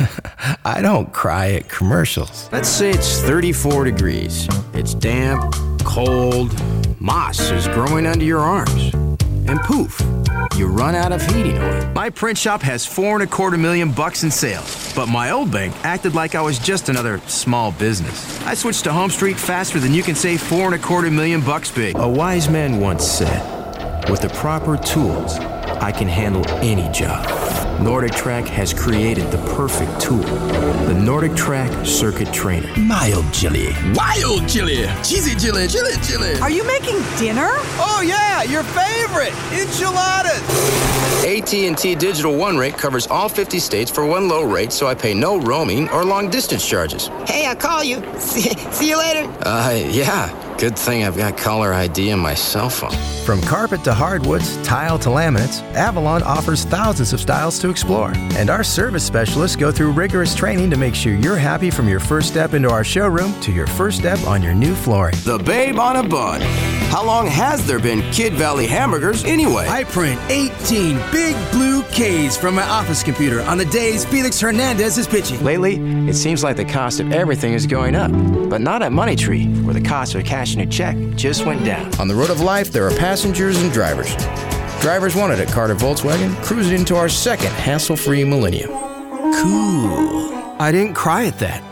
I don't cry at commercials. Let's say it's 34 degrees. It's damp, cold, moss is growing under your arms. And poof, you run out of heating oil. My print shop has $4.25 million in sales, but my old bank acted like I was just another small business. I switched to Home Street faster than you can save $4.25 million big. A wise man once said, with the proper tools, I can handle any job. Nordic Track has created the perfect tool, the Nordic Track Circuit Trainer. Mild chili. Wild chili. Cheesy chili. Chili chili. Are you making dinner? Oh, yeah, your favorite. Enchiladas. AT&T Digital One rate covers all 50 states for one low rate, so I pay no roaming or long distance charges. Hey, I'll call you. See you later. Yeah. Good thing I've got caller ID on my cell phone. From carpet to hardwoods, tile to laminates, Avalon offers thousands of styles to explore. And our service specialists go through rigorous training to make sure you're happy from your first step into our showroom to your first step on your new flooring. The babe on a bun. How long has there been Kid Valley hamburgers anyway? I print 18 big blue K's from my office computer on the days Felix Hernandez is pitching. Lately, it seems like the cost of everything is going up, but not at Money Tree, where the cost of cashing a check just went down. On the road of life, there are passengers and drivers. Drivers wanted at Carter Volkswagen, cruising into our second hassle-free millennium. Cool. I didn't cry at that.